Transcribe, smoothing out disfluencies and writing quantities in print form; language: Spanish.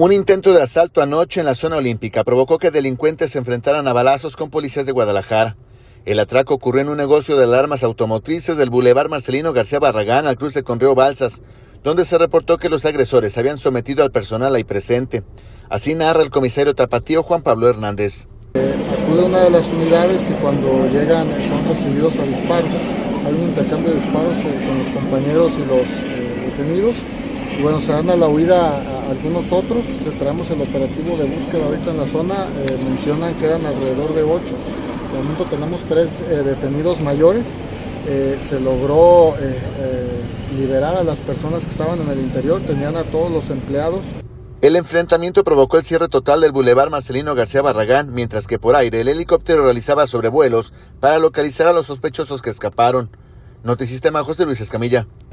Un intento de asalto anoche en la zona olímpica provocó que delincuentes se enfrentaran a balazos con policías de Guadalajara. El atraco ocurrió en un negocio de alarmas automotrices del Boulevard Marcelino García Barragán al cruce con Río Balsas, donde se reportó que los agresores habían sometido al personal ahí presente. Así narra el comisario tapatío Juan Pablo Hernández. Acude una de las unidades y cuando llegan son recibidos a disparos. Hay un intercambio de disparos con los compañeros y los detenidos. Y bueno, se dan a la huida a algunos otros. Traemos el operativo de búsqueda ahorita en la zona. Mencionan que eran alrededor de 8. De momento tenemos 3 detenidos mayores. Se logró liberar a las personas que estaban en el interior. Tenían a todos los empleados. El enfrentamiento provocó el cierre total del Boulevard Marcelino García Barragán, mientras que por aire el helicóptero realizaba sobrevuelos para localizar a los sospechosos que escaparon. Notisistema, José Luis Escamilla.